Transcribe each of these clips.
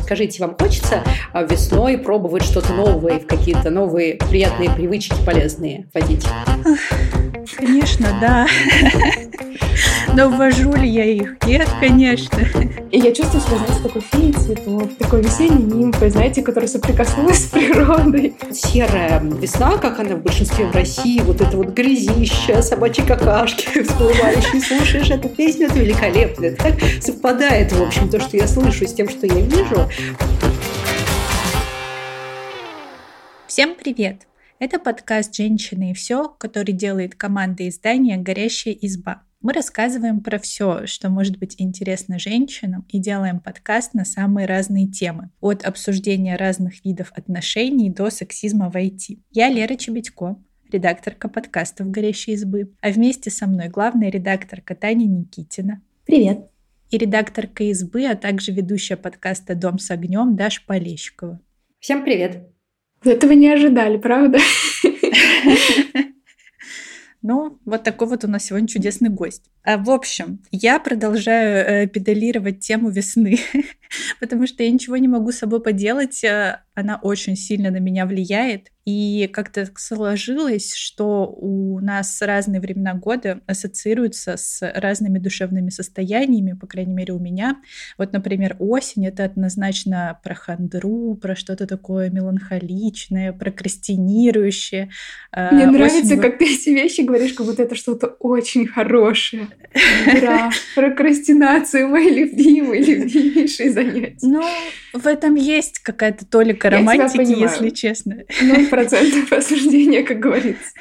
скажите, вам хочется весной пробовать что-то новое, в какие-то новые приятные привычки полезные вводить? Конечно, да. Но ввожу ли я их? Нет, конечно. И я чувствую себя, знаете, такой феей цветов, такой весенний нимфой, знаете, которая соприкоснулась с природой. Серая весна, как она в большинстве в России, вот это вот грязища, собачьи какашки всплывающие. Слушаешь эту песню, это великолепно. Это так совпадает, в общем, то, что я слышу, с тем, что я вижу. Всем привет! Это подкаст «Женщины и все», который делает команда издания «Горящая изба». Мы рассказываем про все, что может быть интересно женщинам, и делаем подкаст на самые разные темы, от обсуждения разных видов отношений до сексизма в IT. Я Лера Чебедько, редакторка подкастов «Горящей избы», а вместе со мной главная редакторка Таня Никитина. Привет! И редакторка избы, а также ведущая подкаста «Дом с огнем» Даша Полещикова. Всем привет! Этого не ожидали, правда? Ну, вот такой вот у нас сегодня чудесный гость. В общем, я продолжаю педалировать тему весны, потому что я ничего не могу с собой поделать. Она очень сильно на меня влияет. И как-то сложилось, что у нас разные времена года ассоциируются с разными душевными состояниями, по крайней мере, у меня. Вот, например, осень — это однозначно про хандру, про что-то такое меланхоличное, прокрастинирующее. Мне нравится, как ты эти вещи говоришь, как будто это что-то очень хорошее. Игра, прокрастинация — мои любимейшие занятия. Ну, в этом есть какая-то толика романтики, если честно. 0% осуждения, как говорится.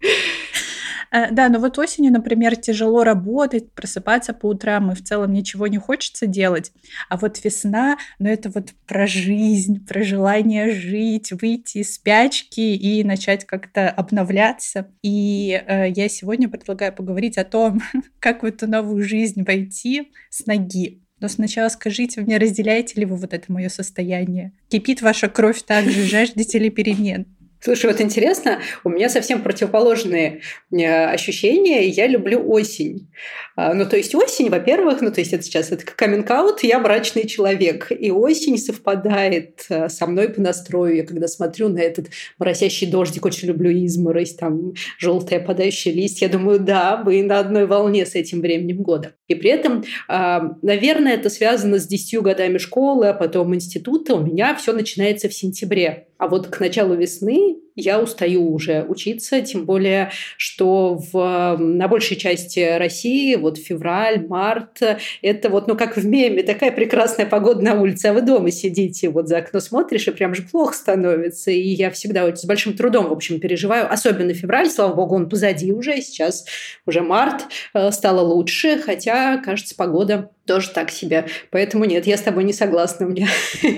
Да, но вот осенью, например, тяжело работать, просыпаться по утрам, и в целом ничего не хочется делать. А вот весна, ну это вот про жизнь, про желание жить, выйти из спячки и начать как-то обновляться. И я сегодня предлагаю поговорить о том, как в эту новую жизнь войти с ноги. Но сначала скажите мне, разделяете ли вы вот это мое состояние? Кипит ваша кровь так же, жаждете ли перемен? Слушай, вот интересно, у меня совсем противоположные ощущения, я люблю осень. Ну, то есть осень, во-первых, ну, то есть это сейчас это каминг-аут, я брачный человек, и осень совпадает со мной по настрою. Я когда смотрю на этот моросящий дождик, очень люблю изморозь, там желтые опадающие листья, я думаю, да, мы на одной волне с этим временем года. И при этом, наверное, это связано с 10 годами школы, а потом института. У меня все начинается в сентябре. А вот к началу весны я устаю уже учиться, тем более, что на большей части России вот февраль, март, это вот, ну, как в меме, такая прекрасная погода на улице, а вы дома сидите, вот за окно смотришь, и прям же плохо становится. И я всегда очень с большим трудом, в общем, переживаю, особенно февраль, слава богу, он позади уже, сейчас уже март, стало лучше, хотя, кажется, погода тоже так себе. Поэтому нет, я с тобой не согласна, у меня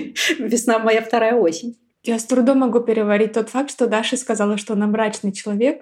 весна моя вторая осень. Я с трудом могу переварить тот факт, что Даша сказала, что она мрачный человек.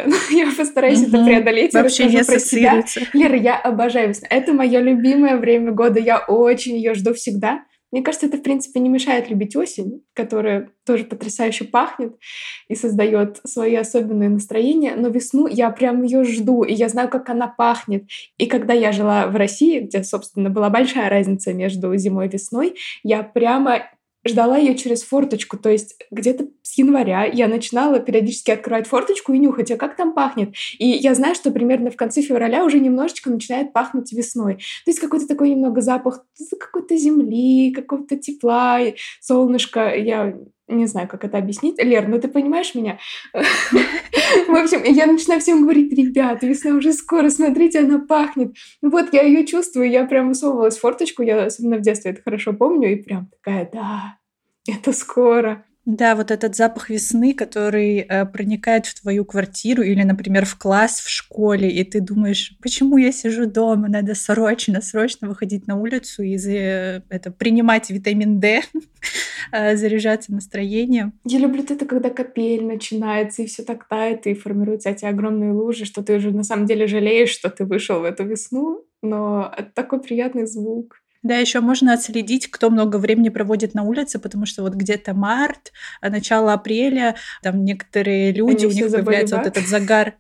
Я постараюсь это преодолеть. Вообще не ассоциируется. Лера, я обожаю весну. Это мое любимое время года. Я очень ее жду всегда. Мне кажется, это, в принципе, не мешает любить осень, которая тоже потрясающе пахнет и создает свои особенные настроения. Но весну я прям ее жду, и я знаю, как она пахнет. И когда я жила в России, где, собственно, была большая разница между зимой и весной, я прямо ждала ее через форточку, то есть где-то с января я начинала периодически открывать форточку и нюхать, а как там пахнет. И я знаю, что примерно в конце февраля уже немножечко начинает пахнуть весной. То есть какой-то такой немного запах какой-то земли, какого-то тепла, солнышко. Я не знаю, как это объяснить. Лер, ну ты понимаешь меня? В общем, я начинаю всем говорить: ребята, весна уже скоро, смотрите, она пахнет. Вот я ее чувствую, я прям высовывалась в форточку, я особенно в детстве это хорошо помню, и прям такая: да, это скоро. Да, вот этот запах весны, который проникает в твою квартиру или, например, в класс в школе, и ты думаешь, почему я сижу дома, надо срочно выходить на улицу и принимать витамин D, заряжаться настроением. Я люблю это, когда капель начинается, и все так тает, и формируются эти огромные лужи, что ты уже на самом деле жалеешь, что ты вышел в эту весну, но это такой приятный звук. Да, еще можно отследить, кто много времени проводит на улице, потому что вот где-то март, начало апреля, там некоторые люди, у них появляется вот этот загар.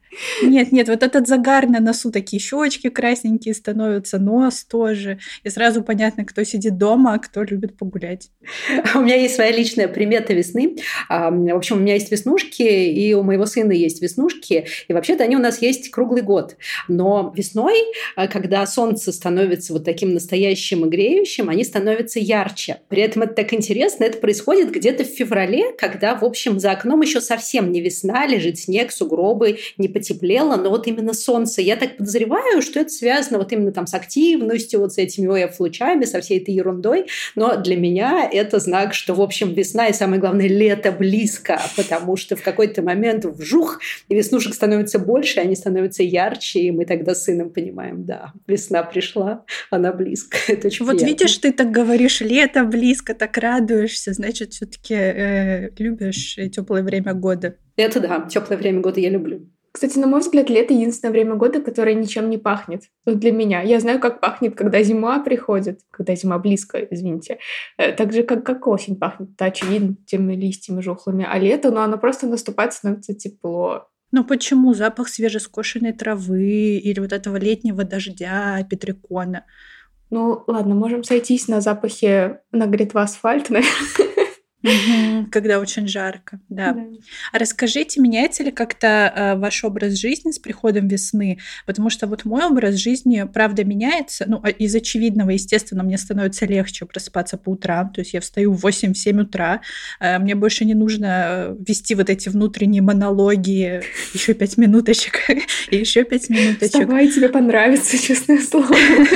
Нет, вот этот загар на носу, такие щечки красненькие становятся, нос тоже. И сразу понятно, кто сидит дома, а кто любит погулять. У меня есть своя личная примета весны. В общем, у меня есть веснушки, и у моего сына есть веснушки. И вообще-то они у нас есть круглый год. Но весной, когда солнце становится вот таким настоящим и греющим, они становятся ярче. При этом это так интересно. Это происходит где-то в феврале, когда, в общем, за окном еще совсем не весна, лежит снег, сугробы, не потеплело, но вот именно солнце. Я так подозреваю, что это связано вот именно там с активностью, вот с этими ОФ-лучами, со всей этой ерундой. Но для меня это знак, что, в общем, весна и, самое главное, лето близко, потому что в какой-то момент вжух, и веснушек становится больше, они становятся ярче, и мы тогда с сыном понимаем, да, весна пришла, она близко. Это очень вот приятно. Видишь, ты так говоришь, лето близко, так радуешься, значит, все-таки любишь теплое время года. Это да, теплое время года я люблю. Кстати, на мой взгляд, лето — единственное время года, которое ничем не пахнет. Вот для меня. Я знаю, как пахнет, когда зима приходит, когда зима близко, извините. Так же, как осень пахнет, да, очевидно, теми листьями жухлыми. А лето, оно просто наступает, становится тепло. Ну почему? Запах свежескошенной травы или вот этого летнего дождя, петрикона. Ну, ладно, можем сойтись на запахе нагретого асфальта, наверное. Когда очень жарко, да. А расскажите, меняется ли как-то ваш образ жизни с приходом весны? Потому что вот мой образ жизни, правда, меняется. Ну, из очевидного, естественно, мне становится легче просыпаться по утрам. То есть я встаю в 8-7 утра. Мне больше не нужно вести вот эти внутренние монологи. Еще 5 минуточек. И еще 5 минуточек. Вставай, тебе понравится, честное слово.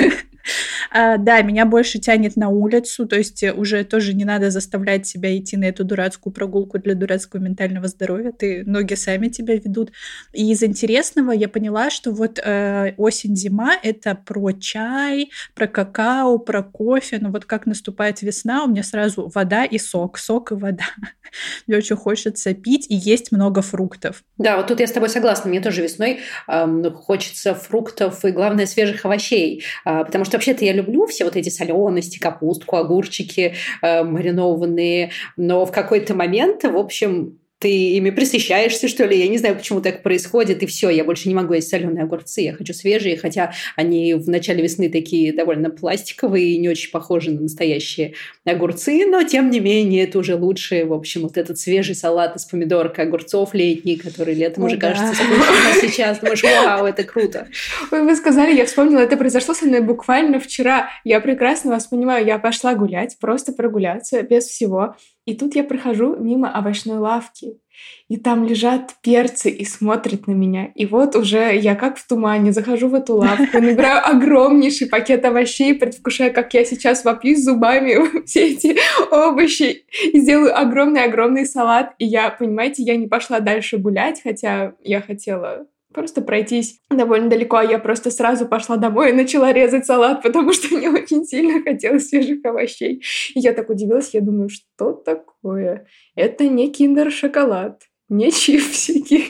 Да, меня больше тянет на улицу, то есть уже тоже не надо заставлять себя идти на эту дурацкую прогулку для дурацкого ментального здоровья, ноги сами тебя ведут. И из интересного я поняла, что вот осень-зима — это про чай, про какао, про кофе, но вот как наступает весна, у меня сразу вода и сок и вода. Мне очень хочется пить и есть много фруктов. Да, вот тут я с тобой согласна. Мне тоже весной хочется фруктов и, главное, свежих овощей. Потому что вообще-то я люблю все вот эти солености, капустку, огурчики маринованные. Но в какой-то момент, в общем, ты ими пресыщаешься, что ли. Я не знаю, почему так происходит. И все, я больше не могу есть соленые огурцы. Я хочу свежие, хотя они в начале весны такие довольно пластиковые и не очень похожи на настоящие огурцы. Но, тем не менее, это уже лучше. В общем, вот этот свежий салат из помидорок и огурцов летний, который летом уже кажется скучным, а сейчас думаешь, вау, это круто. Ой, вы сказали, я вспомнила, это произошло со мной буквально вчера. Я прекрасно вас понимаю. Я пошла гулять, просто прогуляться, без всего. И тут я прохожу мимо овощной лавки, и там лежат перцы и смотрят на меня. И вот уже я как в тумане захожу в эту лавку, набираю огромнейший пакет овощей, предвкушая, как я сейчас вопью зубами все эти овощи и сделаю огромный-огромный салат. И я, понимаете, я не пошла дальше гулять, хотя я хотела просто пройтись довольно далеко, а я просто сразу пошла домой и начала резать салат, потому что мне очень сильно хотелось свежих овощей. И я так удивилась, я думаю, что такое? Это не киндер-шоколад, не чипсики.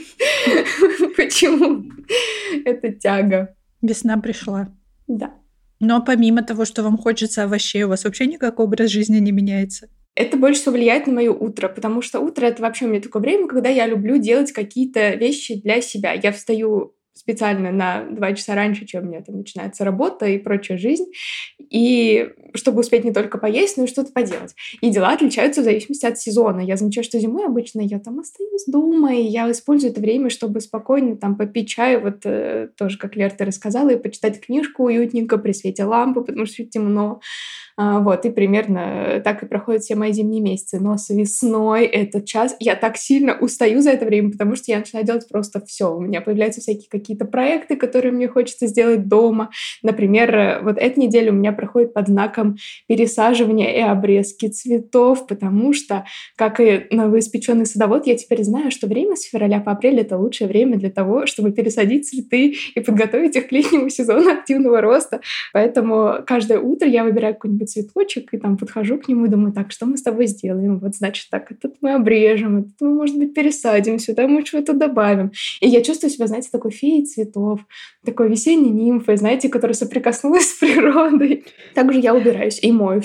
Почему? Это тяга. Весна пришла. Да. Но помимо того, что вам хочется овощей, у вас вообще никакой образ жизни не меняется? Это больше всего влияет на мое утро, потому что утро — это вообще у меня такое время, когда я люблю делать какие-то вещи для себя. Я встаю специально на 2 часа раньше, чем у меня там начинается работа и прочая жизнь, и чтобы успеть не только поесть, но и что-то поделать. И дела отличаются в зависимости от сезона. Я замечаю, что зимой обычно я там остаюсь дома, и я использую это время, чтобы спокойно там попить чай, вот тоже, как Лер, ты рассказала, и почитать книжку уютненько при свете лампы, потому что темно. Вот, и примерно так и проходят все мои зимние месяцы. Но с весной этот час я так сильно устаю за это время, потому что я начинаю делать просто все. У меня появляются всякие какие-то проекты, которые мне хочется сделать дома. Например, вот эта неделя у меня проходит под знаком пересаживания и обрезки цветов, потому что, как и новоиспеченный садовод, я теперь знаю, что время с февраля по апрель — это лучшее время для того, чтобы пересадить цветы и подготовить их к летнему сезону активного роста. Поэтому каждое утро я выбираю какой-нибудь цветочек и там подхожу к нему и думаю, так, что мы с тобой сделаем? Вот, значит, так, этот мы обрежем, этот мы, может быть, пересадим, сюда мы что-то добавим. И я чувствую себя, знаете, такой феей цветов, такой весенней нимфой, знаете, которая соприкоснулась с природой. Также я убираюсь и мою все.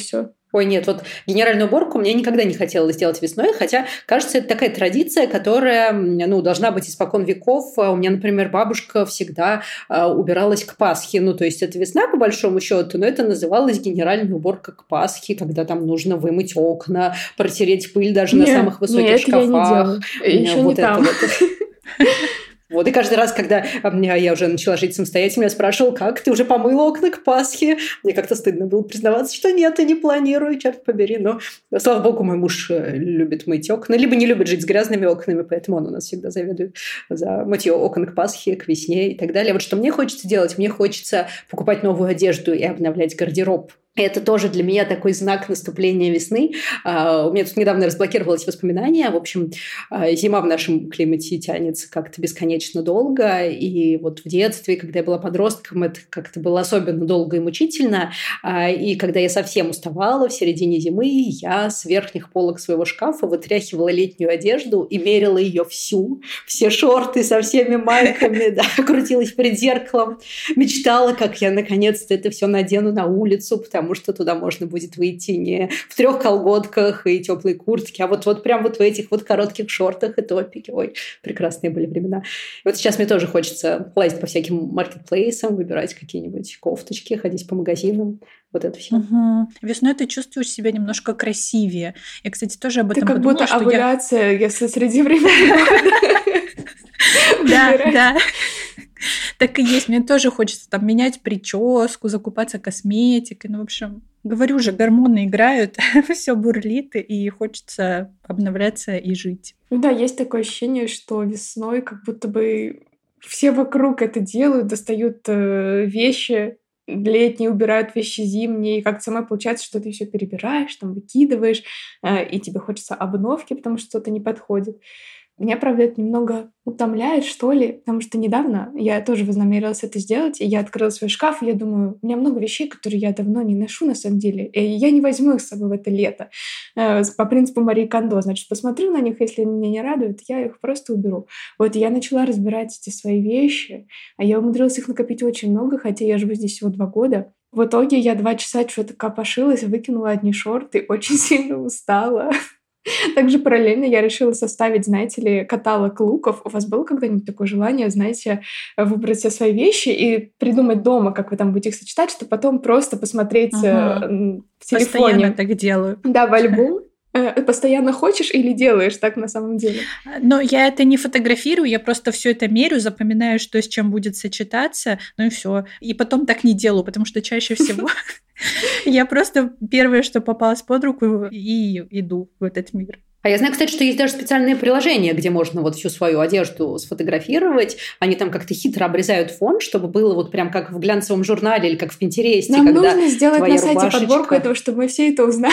Ой, нет, вот генеральную уборку мне никогда не хотелось делать весной, хотя, кажется, это такая традиция, которая, должна быть испокон веков. У меня, например, бабушка всегда убиралась к Пасхе. То есть это весна, по большому счету, но это называлось генеральная уборка к Пасхе, когда там нужно вымыть окна, протереть пыль даже на самых высоких шкафах. Еще не там. Вот, и каждый раз, когда я уже начала жить самостоятельно, я спрашивала, как, ты уже помыла окна к Пасхе? Мне как-то стыдно было признаваться, что нет, я не планирую, черт побери. Но, слава богу, мой муж любит мыть окна, либо не любит жить с грязными окнами, поэтому он у нас всегда заведует за мытье окон к Пасхе, к весне и так далее. Вот что мне хочется делать? Мне хочется покупать новую одежду и обновлять гардероб. И это тоже для меня такой знак наступления весны. У меня тут недавно разблокировалось воспоминание. В общем, зима в нашем климате тянется как-то бесконечно долго. И вот в детстве, когда я была подростком, это как-то было особенно долго и мучительно. И когда я совсем уставала в середине зимы, я с верхних полок своего шкафа вытряхивала летнюю одежду и мерила ее всю. Все шорты со всеми майками, да, крутилась перед зеркалом. Мечтала, как я наконец-то это все надену на улицу, потому что туда можно будет выйти не в 3 колготках и теплой куртке, а вот прям вот в этих вот коротких шортах и топике. Ой, прекрасные были времена. И вот сейчас мне тоже хочется лазить по всяким маркетплейсам, выбирать какие-нибудь кофточки, ходить по магазинам. Вот это все. Угу. Весной ты чувствуешь себя немножко красивее. Я, кстати, тоже об этом подумала. Ты как будто овуляция, если среди времени. Да. Так и есть. Мне тоже хочется там менять прическу, закупаться косметикой. В общем, говорю же, гормоны играют, все бурлит, и хочется обновляться и жить. Да, есть такое ощущение, что весной как будто бы все вокруг это делают, достают вещи летние, убирают вещи зимние, и как-то самой получается, что ты все перебираешь, там выкидываешь, и тебе хочется обновки, потому что что-то не подходит. Меня, правда, это немного утомляет, что ли, потому что недавно я тоже вознамерилась это сделать, и я открыла свой шкаф, и я думаю, у меня много вещей, которые я давно не ношу, на самом деле, и я не возьму их с собой в это лето. По принципу Марии Кондо, значит, посмотрю на них, если они меня не радуют, я их просто уберу. Вот я начала разбирать эти свои вещи, а я умудрилась их накопить очень много, хотя я живу здесь всего 2 года. В итоге я 2 часа что-то копошилась, выкинула одни шорты, очень сильно устала. Также параллельно я решила составить, знаете ли, каталог луков. У вас было когда-нибудь такое желание, знаете, выбрать все свои вещи и придумать дома, как вы там будете их сочетать, чтобы потом просто посмотреть в телефоне? Постоянно так делаю. Да, в альбом. Постоянно хочешь или делаешь так на самом деле? Но я это не фотографирую, я просто все это мерю, запоминаю, что с чем будет сочетаться, и все. И потом так не делаю, потому что чаще всего я просто первое, что попалось под руку, и иду в этот мир. А я знаю, кстати, что есть даже специальные приложения, где можно вот всю свою одежду сфотографировать. Они там как-то хитро обрезают фон, чтобы было вот прям как в глянцевом журнале или как в Пинтересте. Нам нужно сделать на сайте подборку этого, чтобы мы все это узнали.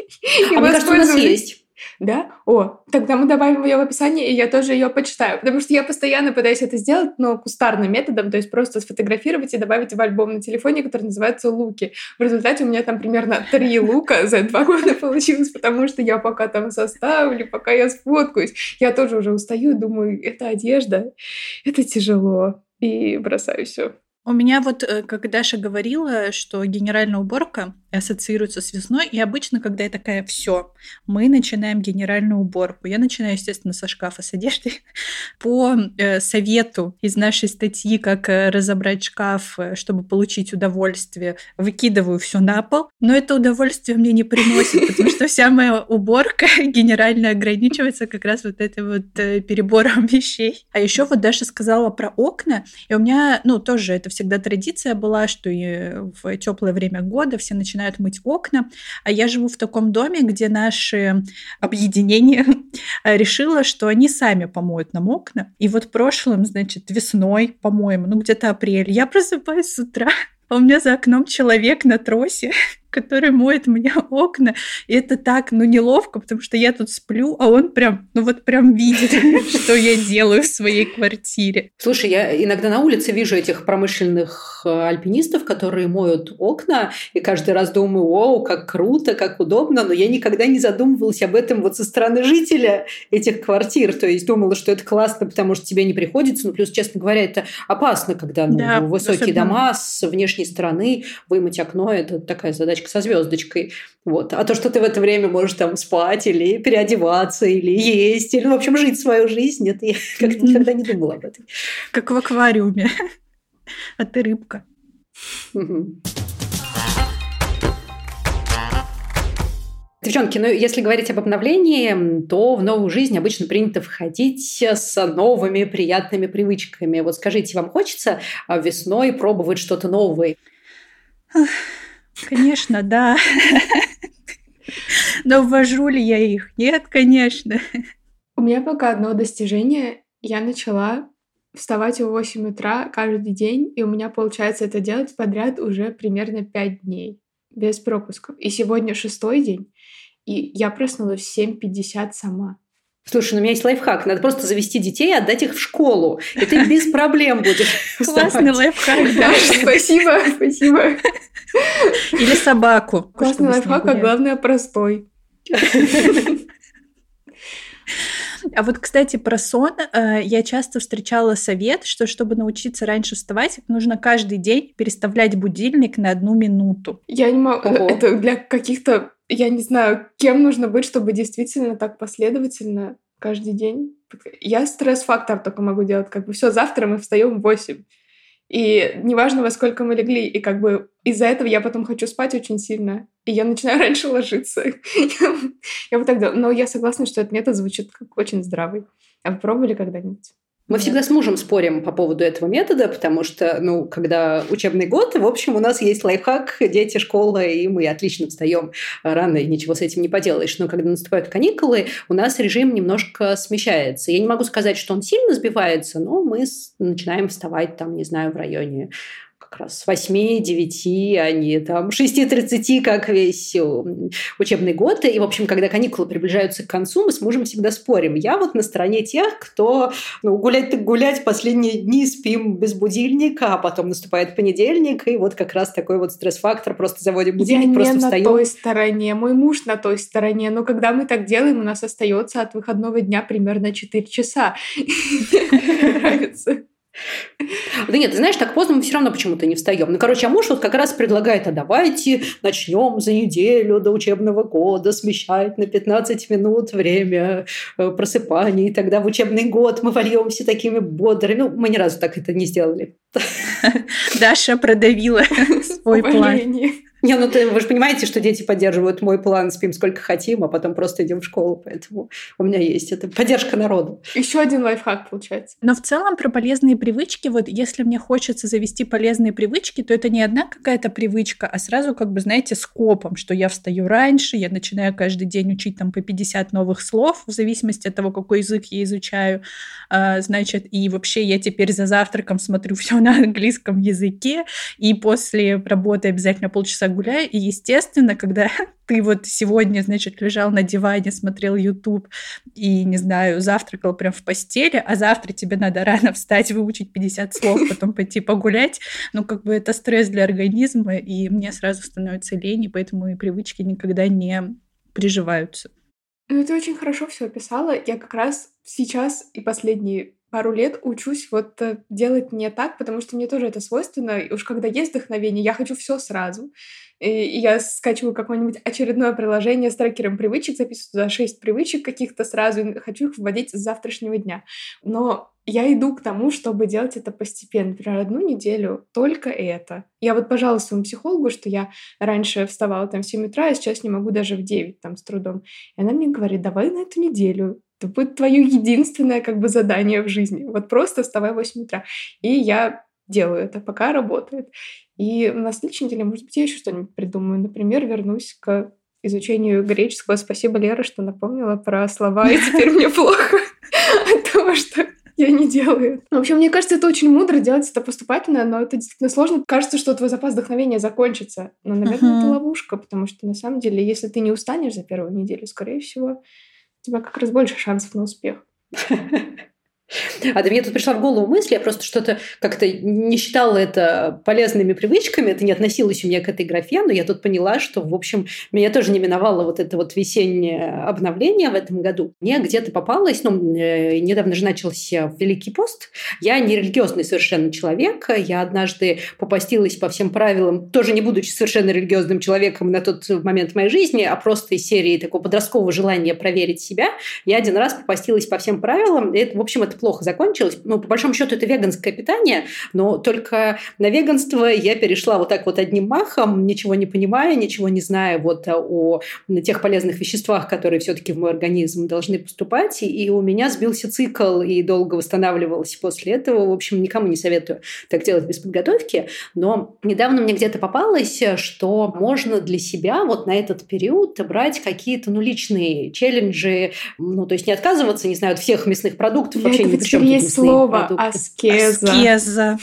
А мне кажется, у нас есть. Да? Тогда мы добавим ее в описание, и я тоже ее почитаю. Потому что я постоянно пытаюсь это сделать, но кустарным методом, то есть просто сфотографировать и добавить в альбом на телефоне, который называется «Луки». В результате у меня там примерно 3 лука за 2 года получилось, потому что я пока там составлю, пока я сфоткаюсь, я тоже уже устаю и думаю, это одежда, это тяжело, и бросаю все. У меня вот, как Даша говорила, что генеральная уборка ассоциируется с весной, и обычно, когда я такая, все, мы начинаем генеральную уборку. Я начинаю, естественно, со шкафа с одеждой. По совету из нашей статьи «Как разобрать шкаф, чтобы получить удовольствие», выкидываю все на пол, но это удовольствие мне не приносит, потому что вся моя уборка генерально ограничивается как раз вот этим вот перебором вещей. А еще вот Даша сказала про окна, и у меня, тоже это всегда традиция была, что и в теплое время года все начинают мыть окна. А я живу в таком доме, где наше объединение решило, что они сами помоют нам окна. И вот прошлым, весной, по-моему, где-то апрель, я просыпаюсь с утра, а у меня за окном человек на тросе, который моет мне окна. И это так, неловко, потому что я тут сплю, а он прям видит, что я делаю в своей квартире. Слушай, я иногда на улице вижу этих промышленных альпинистов, которые моют окна, и каждый раз думаю, вау, как круто, как удобно, но я никогда не задумывалась об этом вот со стороны жителя этих квартир. То есть думала, что это классно, потому что тебе не приходится, плюс, честно говоря, это опасно, когда высокие дома с внешней стороны вымыть окно, это такая задача задачка со звездочкой. Вот. А то, что ты в это время можешь там спать или переодеваться, или есть, или, в общем, жить свою жизнь, это я как-то никогда не думала об этом. Как в аквариуме. А ты рыбка. Девчонки, ну если говорить об обновлении, то в новую жизнь обычно принято входить с новыми приятными привычками. Вот скажите, вам хочется весной пробовать что-то новое? Конечно, да. Но ввожу ли я их? Нет, конечно. У меня пока одно достижение. Я начала вставать в 8 утра каждый день, и у меня получается это делать подряд уже примерно 5 дней, без пропусков. И сегодня 6-й день, и я проснулась в 7:50 сама. Слушай, ну у меня есть лайфхак. Надо просто завести детей и отдать их в школу. И ты без проблем будешь вставать. Классный лайфхак, да. Спасибо, спасибо. Или собаку. Классный лайфхак, а главное простой. А вот, кстати, про сон я часто встречала совет, что чтобы научиться раньше вставать, нужно каждый день переставлять будильник на 1 минуту. Я не могу. Это для каких-то, я не знаю, кем нужно быть, чтобы действительно так последовательно каждый день. Я стресс-фактор только могу делать. Как бы все, завтра мы встаем в 8. И неважно, во сколько мы легли, и как бы из-за этого я потом хочу спать очень сильно, и я начинаю раньше ложиться. Я вот так делаю. Но я согласна, что этот метод звучит как очень здравый. А вы пробовали когда-нибудь? Мы всегда с мужем спорим по поводу этого метода, потому что, ну, когда учебный год, в общем, у нас есть лайфхак, дети, школа, и мы отлично встаем рано, и ничего с этим не поделаешь. Но когда наступают каникулы, у нас режим немножко смещается. Я не могу сказать, что он сильно сбивается, но мы начинаем вставать, там, не знаю, в районе как раз с 8-9, а не там 6:30, как весь учебный год. И, в общем, когда каникулы приближаются к концу, мы с мужем всегда спорим. Я вот на стороне тех, кто гулять так гулять, последние дни спим без будильника, а потом наступает понедельник, и вот как раз такой вот стресс-фактор, просто заводим будильник, просто встаем. Я не на той стороне, мой муж на той стороне, но когда мы так делаем, у нас остается от выходного дня примерно 4 часа. Мне нравится. Да нет, ты знаешь, так поздно мы все равно почему-то не встаем. Ну, короче, а муж вот как раз предлагает, а давайте начнем за неделю до учебного года смещать на 15 минут время просыпания, и тогда в учебный год мы вольемся такими бодрыми. Ну, мы ни разу так это не сделали. Даша продавила свой план. Не, ну вы же понимаете, что дети поддерживают мой план, спим сколько хотим, а потом просто идем в школу, поэтому у меня есть это поддержка народа. Еще один лайфхак получается. Но в целом про полезные привычки, вот если мне хочется завести полезные привычки, то это не одна какая-то привычка, а сразу как бы, знаете, скопом, что я встаю раньше, я начинаю каждый день учить там по 50 новых слов, в зависимости от того, какой язык я изучаю, значит, и вообще я теперь за завтраком смотрю все на английском языке, и после работы обязательно полчаса гуляю, и, естественно, когда ты вот сегодня, значит, лежал на диване, смотрел YouTube и, не знаю, завтракал прям в постели, а завтра тебе надо рано встать, выучить 50 слов, потом пойти погулять, ну, как бы это стресс для организма, и мне сразу становится лень, и поэтому и привычки никогда не приживаются. Ну, ты очень хорошо все описала. Я как раз сейчас и последние пару лет учусь вот делать не так, потому что мне тоже это свойственно. И уж когда есть вдохновение, я хочу все сразу. И я скачиваю какое-нибудь очередное приложение с трекером привычек, записываю туда 6 привычек каких-то сразу, и хочу их вводить с завтрашнего дня. Но я иду к тому, чтобы делать это постепенно. Например, 1 неделю только это. Я вот пожаловалась своему психологу, что я раньше вставала там в 7 утра, а сейчас не могу даже в 9 там с трудом. И она мне говорит, давай на эту неделю. Это будет твое единственное как бы задание в жизни. Вот просто вставай в 8 утра. И я делаю это, пока работает. И на следующей неделе, может быть, я еще что-нибудь придумаю. Например, вернусь к изучению греческого. Спасибо, Лера, что напомнила про слова, и теперь мне плохо от того, что я не делаю. В общем, мне кажется, это очень мудро делать это поступательно, но это действительно сложно. Кажется, что твой запас вдохновения закончится. Но, наверное, это ловушка, потому что, на самом деле, если ты не устанешь за первую неделю, скорее всего, у тебя как раз больше шансов на успех. А до меня тут пришла в голову мысль, я просто что-то как-то не считала это полезными привычками, это не относилось у меня к этой графе, но я тут поняла, что, в общем, меня тоже не миновало вот это вот весеннее обновление в этом году. Мне где-то попалось, недавно же начался Великий пост, я не религиозный совершенно человек, я однажды попостилась по всем правилам, тоже не будучи совершенно религиозным человеком на тот момент в моей жизни, а просто из серии такого подросткового желания проверить себя, я один раз попостилась по всем правилам, и, в общем, это плохо закончилось. По большому счету, это веганское питание, но только на веганство я перешла вот так вот одним махом, ничего не понимая, ничего не зная вот о тех полезных веществах, которые все-таки в мой организм должны поступать, и у меня сбился цикл и долго восстанавливался после этого. В общем, никому не советую так делать без подготовки, но недавно мне где-то попалось, что можно для себя вот на этот период брать какие-то, личные челленджи, то есть не отказываться, не знаю, от всех мясных продуктов, вообще ни при чем. Есть слово аскеза. Аскеза.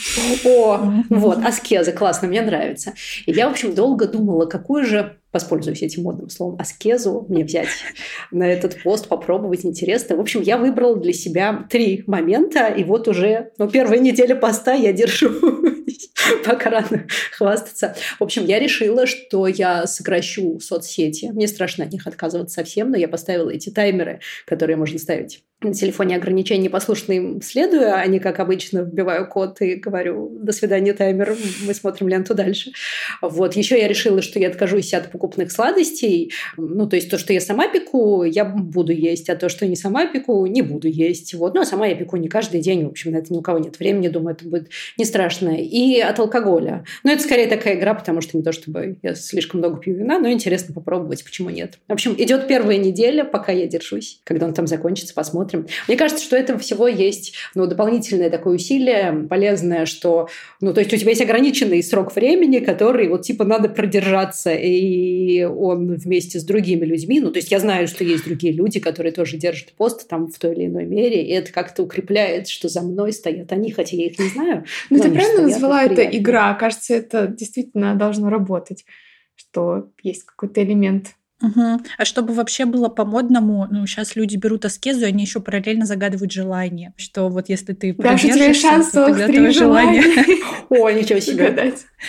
Вот, аскеза, классно, мне нравится. И я, в общем, долго думала, какую же, воспользуюсь этим модным словом, аскезу мне взять на этот пост, попробовать, интересно. В общем, я выбрала для себя 3 момента, и вот уже, первая неделя поста я держу. Пока рано хвастаться. В общем, я решила, что я сокращу соцсети. Мне страшно от них отказываться совсем, но я поставила эти таймеры, которые можно ставить на телефоне, ограничения непослушно им следую, а не, как обычно, вбиваю код и говорю: до свидания, таймер, мы смотрим ленту дальше. Вот. Еще я решила, что я откажусь от покупных сладостей. То есть то, что я сама пеку, я буду есть, а то, что не сама пеку, не буду есть. Вот. А сама я пеку не каждый день. В общем, на это ни у кого нет времени. Думаю, это будет не страшно. И от алкоголя. Это скорее такая игра, потому что не то, чтобы я слишком много пью вина, но интересно попробовать, почему нет. В общем, идет первая неделя, пока я держусь. Когда он там закончится, посмотрим. Мне кажется, что этого всего есть дополнительное такое усилие полезное, что то есть у тебя есть ограниченный срок времени, который надо продержаться, и он вместе с другими людьми, то есть я знаю, что есть другие люди, которые тоже держат пост там в той или иной мере, и это как-то укрепляет, что за мной стоят они, хотя я их не знаю. Ты правильно назвала это игра? Кажется, это действительно должно работать, что есть какой-то элемент. Угу. А чтобы вообще было по-модному, сейчас люди берут аскезу, и они еще параллельно загадывают желание, что вот если ты продержишься, то тогда твое желание... О, ничего себе!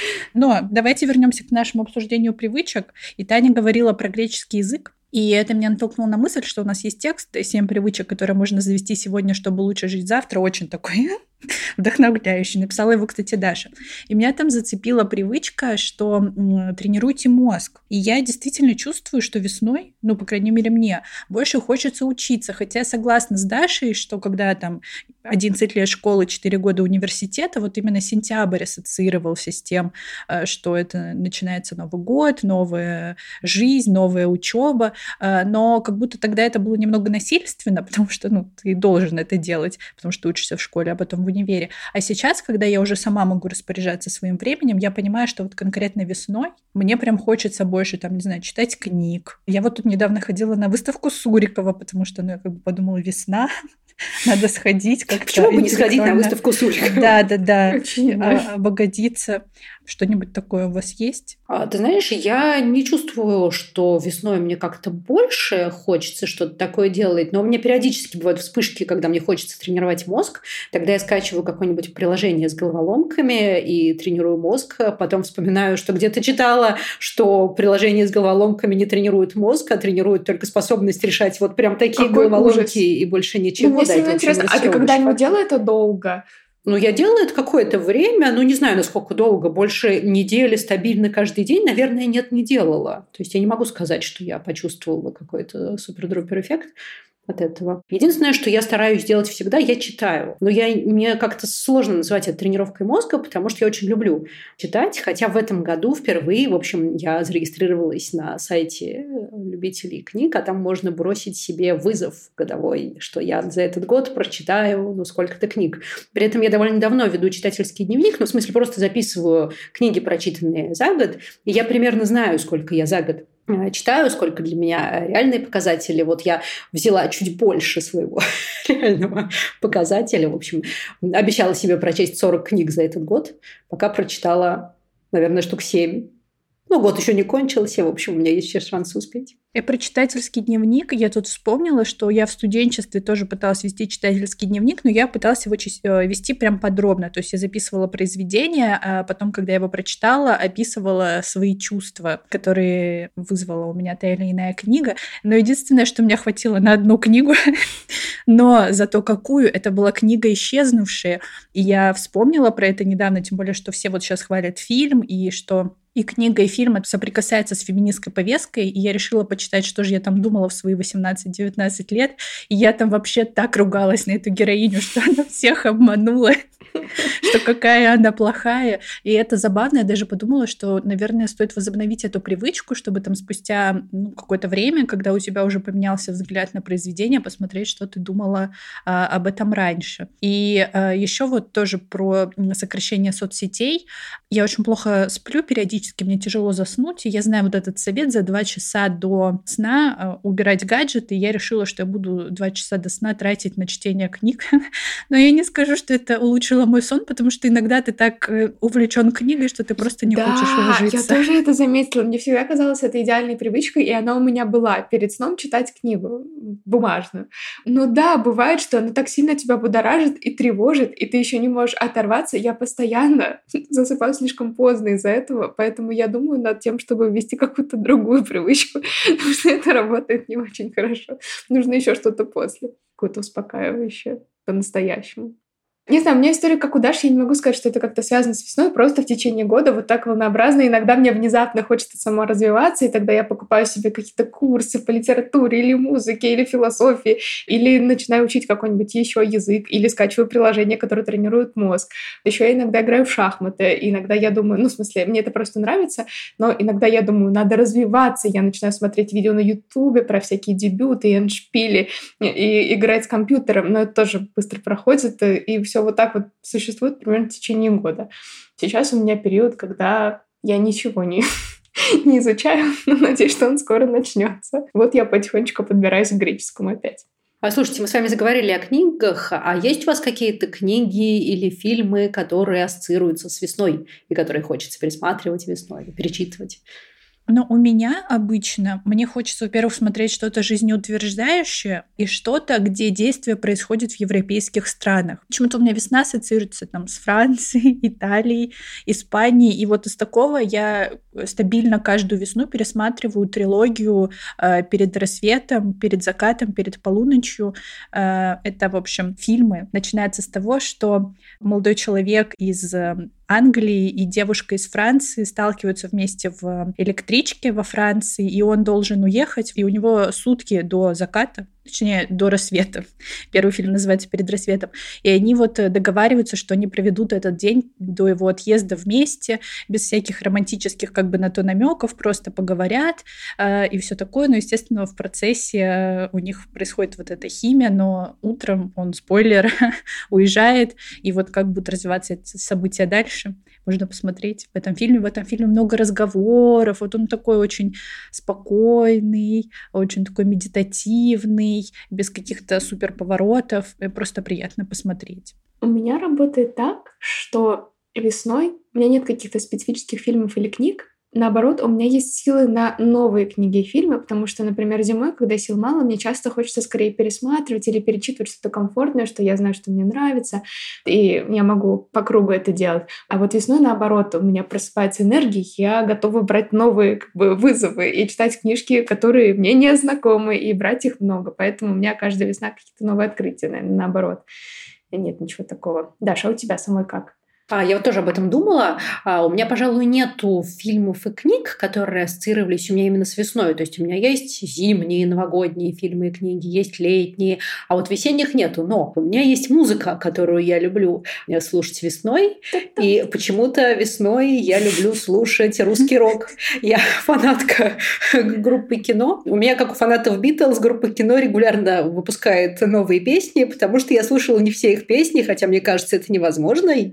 Но давайте вернемся к нашему обсуждению привычек. И Таня говорила про греческий язык. И это меня натолкнуло на мысль, что у нас есть текст «7 привычек, которые можно завести сегодня, чтобы лучше жить завтра». Очень такой вдохновляющий. Написала его, кстати, Даша. И меня там зацепила привычка, что тренируйте мозг. И я действительно чувствую, что весной, по крайней мере мне, больше хочется учиться. Хотя я согласна с Дашей, что когда там 11 лет школы, 4 года университета, вот именно сентябрь ассоциировался с тем, что это начинается Новый год, новая жизнь, новая учеба. Но как будто тогда это было немного насильственно, потому что ты должен это делать, потому что ты учишься в школе, а потом в универе. А сейчас, когда я уже сама могу распоряжаться своим временем, я понимаю, что вот конкретно весной мне прям хочется больше, читать книг. Я вот тут недавно ходила на выставку Сурикова, потому что, я подумала, весна, надо сходить как-то. Почему бы не сходить на выставку Сурикова? Да. Обогатиться. Что-нибудь такое у вас есть? Ты знаешь, я не чувствую, что весной мне как-то больше хочется что-то такое делать, но у меня периодически бывают вспышки, когда мне хочется тренировать мозг. Тогда я скачиваю какое-нибудь приложение с головоломками и тренирую мозг. Потом вспоминаю, что где-то читала, что приложение с головоломками не тренирует мозг, а тренирует только способность решать вот прям такие головоломки ужас. И больше ничего. Интересно, а ты когда-нибудь делала это долго? Я делала это какое-то время, не знаю, насколько долго, больше недели стабильно каждый день, наверное, нет, не делала. То есть я не могу сказать, что я почувствовала какой-то супер-друпер эффект от этого. Единственное, что я стараюсь делать всегда, я читаю. Но мне как-то сложно называть это тренировкой мозга, потому что я очень люблю читать. Хотя в этом году впервые, в общем, я зарегистрировалась на сайте любителей книг, а там можно бросить себе вызов годовой, что я за этот год прочитаю сколько-то книг. При этом я довольно давно веду читательский дневник, в смысле просто записываю книги, прочитанные за год, и я примерно знаю, сколько я за год читаю, сколько для меня реальные показатели. Вот я взяла чуть больше своего реального показателя. В общем, обещала себе прочесть 40 книг за этот год, пока прочитала, наверное, штук 7. Ну, год еще не кончился, в общем, у меня есть еще шанс успеть. И про читательский дневник я тут вспомнила, что я в студенчестве тоже пыталась вести читательский дневник, но я пыталась его вести прям подробно. То есть я записывала произведения, а потом, когда я его прочитала, описывала свои чувства, которые вызвала у меня та или иная книга. Но единственное, что мне хватило на одну книгу, но зато какую, это была книга «Исчезнувшая». И я вспомнила про это недавно, тем более, что все вот сейчас хвалят фильм, и что и книга, и фильм соприкасаются с феминистской повесткой, и я решила почитать, что же я там думала в свои 18-19 лет, и я там вообще так ругалась на эту героиню, что она всех обманула, что какая она плохая. И это забавно, я даже подумала, что, наверное, стоит возобновить эту привычку, чтобы там спустя какое-то время, когда у тебя уже поменялся взгляд на произведение, посмотреть, что ты думала об этом раньше. И еще вот тоже про сокращение соцсетей. Я очень плохо сплю периодически, мне тяжело заснуть, и я знаю вот этот совет за 2 часа до сна убирать гаджеты, и я решила, что я буду 2 часа до сна тратить на чтение книг. Но я не скажу, что это улучшило мой сон, потому что иногда ты так увлечен книгой, что ты просто не хочешь ложиться. Я тоже это заметила. Мне всегда казалось это идеальной привычкой, и она у меня была перед сном читать книгу бумажную. Но да, бывает, что она так сильно тебя будоражит и тревожит, и ты еще не можешь оторваться. Я постоянно засыпаю слишком поздно из-за этого, поэтому я думаю над тем, чтобы ввести какую-то другую привычку, потому что это работает не очень хорошо. Нужно еще что-то после, какое-то успокаивающее по-настоящему. Не знаю, у меня история как у Даши, я не могу сказать, что это как-то связано с весной, просто в течение года вот так волнообразно. Иногда мне внезапно хочется саморазвиваться, и тогда я покупаю себе какие-то курсы по литературе или музыке, или философии, или начинаю учить какой-нибудь еще язык, или скачиваю приложения, которые тренируют мозг. Еще я иногда играю в шахматы, и иногда я думаю, в смысле, мне это просто нравится, но иногда я думаю, надо развиваться, я начинаю смотреть видео на Ютубе про всякие дебюты, эндшпили, и играть с компьютером, но это тоже быстро проходит, и все вот так вот существует примерно в течение года. Сейчас у меня период, когда я ничего не изучаю, но надеюсь, что он скоро начнется. Вот я потихонечку подбираюсь к греческому опять. Слушайте, мы с вами заговорили о книгах, а есть у вас какие-то книги или фильмы, которые ассоциируются с весной и которые хочется пересматривать весной, перечитывать? Но у меня обычно, мне хочется, во-первых, смотреть что-то жизнеутверждающее и что-то, где действие происходит в европейских странах. Почему-то у меня весна ассоциируется там с Францией, Италией, Испанией. И вот из такого я стабильно каждую весну пересматриваю трилогию перед рассветом, перед закатом, перед полуночью. Это, в общем, фильмы. Начинается с того, что молодой человек из Англии и девушка из Франции сталкиваются вместе в электричке во Франции, и он должен уехать, и у него сутки до заката, точнее, до рассвета. Первый фильм называется «Перед рассветом». И они вот договариваются, что они проведут этот день до его отъезда вместе, без всяких романтических как бы на то намеков, просто поговорят и все такое. Но, естественно, в процессе у них происходит вот эта химия, но утром он, спойлер, уезжает, и вот как будут развиваться эти события дальше, можно посмотреть в этом фильме. В этом фильме много разговоров, вот он такой очень спокойный, очень такой медитативный, без каких-то супер поворотов, просто приятно посмотреть. У меня работает так, что весной у меня нет каких-то специфических фильмов или книг. Наоборот, у меня есть силы на новые книги и фильмы, потому что, например, зимой, когда сил мало, мне часто хочется скорее пересматривать или перечитывать что-то комфортное, что я знаю, что мне нравится, и я могу по кругу это делать. А вот весной, наоборот, у меня просыпается энергия, я готова брать новые вызовы и читать книжки, которые мне не знакомы, и брать их много. Поэтому у меня каждая весна какие-то новые открытия, наверное, наоборот. И нет ничего такого. Даша, а у тебя самой как? Я вот тоже об этом думала. У меня, пожалуй, нету фильмов и книг, которые ассоциировались у меня именно с весной. То есть у меня есть зимние, новогодние фильмы и книги, есть летние, а вот весенних нету. Но у меня есть музыка, которую я люблю слушать весной. И почему-то весной я люблю слушать русский рок. Я фанатка группы Кино. У меня, как у фанатов Битлз, группа Кино регулярно выпускает новые песни, потому что я слушала не все их песни, хотя мне кажется, это невозможно. Я уже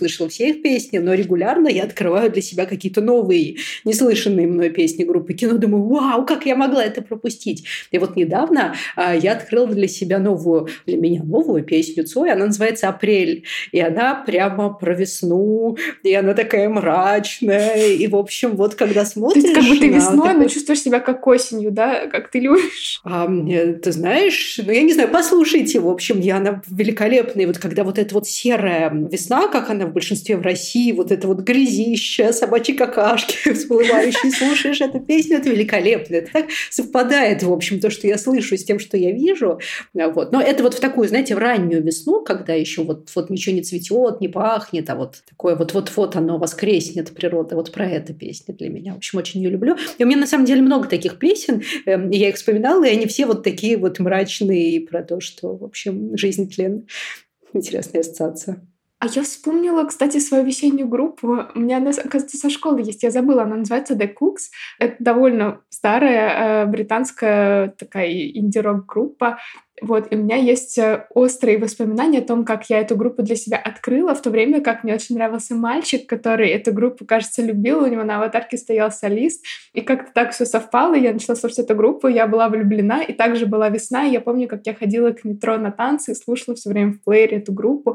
слышала все их песни, но регулярно я открываю для себя какие-то новые, неслышанные мной песни группы Кино. Думаю, вау, как я могла это пропустить? И вот недавно я открыла для себя для меня новую песню Цой. Она называется «Апрель». И она прямо про весну, и она такая мрачная. И, в общем, вот когда смотришь... То есть как будто весной, такой... но чувствуешь себя как осенью, да? Как ты любишь. Ты знаешь, я не знаю, послушайте, в общем, она великолепная. Вот когда вот эта вот серая весна, как она в большинстве в России, вот это вот грязище, собачьи какашки всплывающие, слушаешь эту песню, это великолепно. Это так совпадает, в общем, то, что я слышу с тем, что я вижу. Вот. Но это вот в такую, знаете, в раннюю весну, когда еще вот ничего не цветет, не пахнет, а вот такое вот оно воскреснет, природа. Вот про эту песню для меня. В общем, очень ее люблю. И у меня на самом деле много таких песен. Я их вспоминала, и они все вот такие вот мрачные про то, что, в общем, жизнь тлен. Интересная ассоциация. А я вспомнила, кстати, свою весеннюю группу. У меня она, оказывается, со школы есть. Я забыла, она называется The Cooks. Это довольно старая британская такая инди-рок-группа. Вот, и у меня есть острые воспоминания о том, как я эту группу для себя открыла, в то время как мне очень нравился мальчик, который эту группу, кажется, любил, у него на аватарке стоял солист, и как-то так все совпало, я начала слушать эту группу, я была влюблена, и также была весна, и я помню, как я ходила к метро на танцы и слушала все время в плеере эту группу,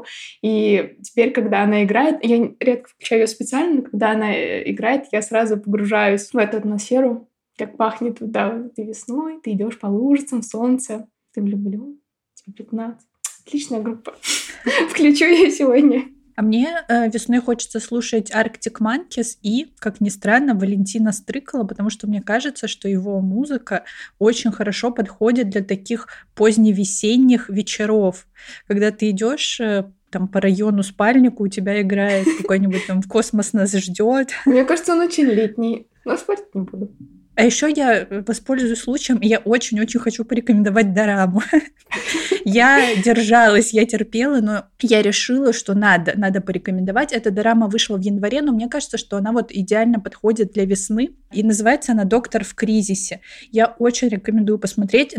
и теперь, когда она играет, я редко включаю ее специально, но когда она играет, я сразу погружаюсь в эту атмосферу, как пахнет, да, ты весной, ты идешь по лужицам, солнце, ты влюблен, тебе 15. Отличная группа. Включу ее сегодня. А мне весной хочется слушать Arctic Monkeys и, как ни странно, Валентина Стрыкала, потому что мне кажется, что его музыка очень хорошо подходит для таких поздневесенних вечеров, когда ты идешь там по району спальнику, у тебя играет какой-нибудь там «Космос нас ждет». Мне кажется, он очень летний, но спорить не буду. А еще я воспользуюсь случаем, и я очень-очень хочу порекомендовать дораму. Я держалась, я терпела, но я решила, что надо порекомендовать. Эта дорама вышла в январе, но мне кажется, что она вот идеально подходит для весны. И называется она «Доктор в кризисе». Я очень рекомендую посмотреть.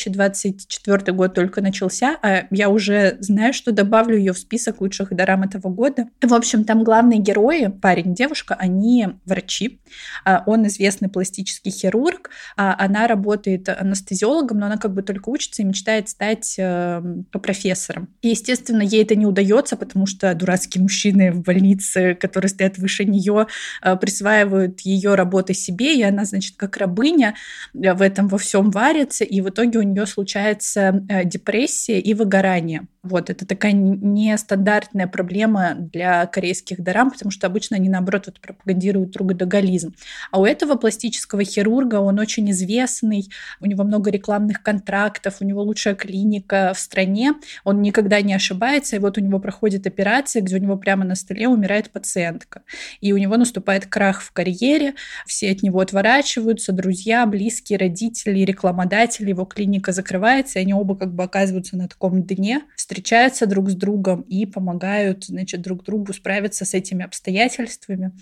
2024 год только начался, а я уже знаю, что добавлю ее в список лучших дорам этого года. В общем, там главные герои, парень и девушка, они врачи. Он известный пластический хирург, она работает анестезиологом, но она как бы только учится и мечтает стать профессором. И, естественно, ей это не удается, потому что дурацкие мужчины в больнице, которые стоят выше нее, присваивают ее работы себе, и она, значит, как рабыня в этом во всем варится, и в итоге у нее случается депрессия и выгорание. Вот, это такая нестандартная проблема для корейских дорам, потому что обычно они, наоборот, вот пропагандируют трудоголизм. А у этого пластического хирурга, он очень известный, у него много рекламных контрактов, у него лучшая клиника в стране, он никогда не ошибается, и вот у него проходит операция, где у него прямо на столе умирает пациентка. И у него наступает крах в карьере, все от него отворачиваются, друзья, близкие, родители, рекламодатели, его клиника закрывается, и они оба как бы оказываются на таком дне, встречаются друг с другом и помогают, значит, друг другу справиться с этими обстоятельствами.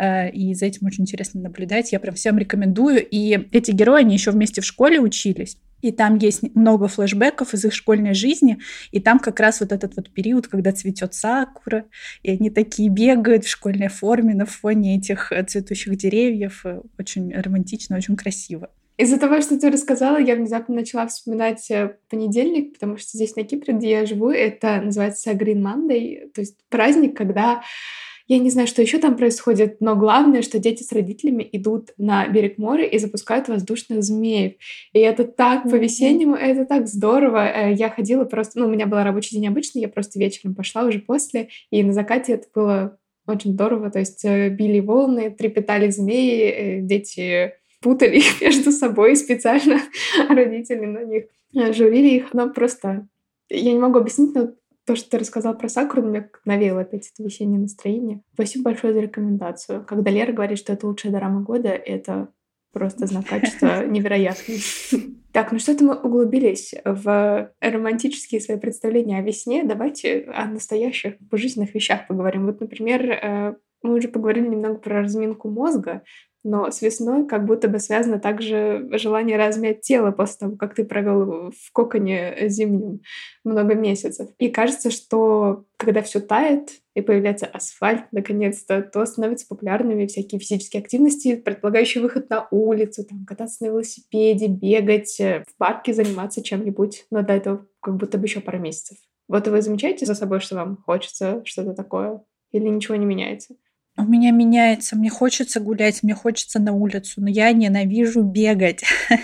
И за этим очень интересно наблюдать. Я прям всем рекомендую. И эти герои, они еще вместе в школе учились. И там есть много флешбеков из их школьной жизни. И там как раз вот этот вот период, когда цветет сакура, и они такие бегают в школьной форме на фоне этих цветущих деревьев. Очень романтично, очень красиво. Из-за того, что ты рассказала, я внезапно начала вспоминать понедельник, потому что здесь, на Кипре, где я живу, это называется Green Monday, то есть праздник, когда я не знаю, что еще там происходит, но главное, что дети с родителями идут на берег моря и запускают воздушных змеев. И это так по-весеннему, это так здорово. Я ходила просто... у меня был рабочий день обычный, я просто вечером пошла уже после, и на закате это было очень здорово. То есть били волны, трепетали змеи, дети путали их между собой специально, родители на них журили их. Но просто... Я не могу объяснить, но то, что ты рассказал про сакуру, меня как навеяло опять это весеннее настроение. Спасибо большое за рекомендацию. Когда Лера говорит, что это лучшая дорама года, это просто знак качества невероятный. Так, ну что-то мы углубились в романтические свои представления о весне. Давайте о настоящих жизненных вещах поговорим. Вот, например, мы уже поговорили немного про разминку мозга, но с весной как будто бы связано также желание размять тело после того, как ты провел в коконе зимнем много месяцев. И кажется, что когда все тает, и появляется асфальт, наконец-то, то становятся популярными всякие физические активности, предполагающие выход на улицу, там, кататься на велосипеде, бегать, в парке заниматься чем-нибудь. Но до этого как будто бы еще пара месяцев. Вот вы замечаете за собой, что вам хочется что-то такое? Или ничего не меняется? У меня меняется. Мне хочется гулять, мне хочется на улицу, но я ненавижу бегать.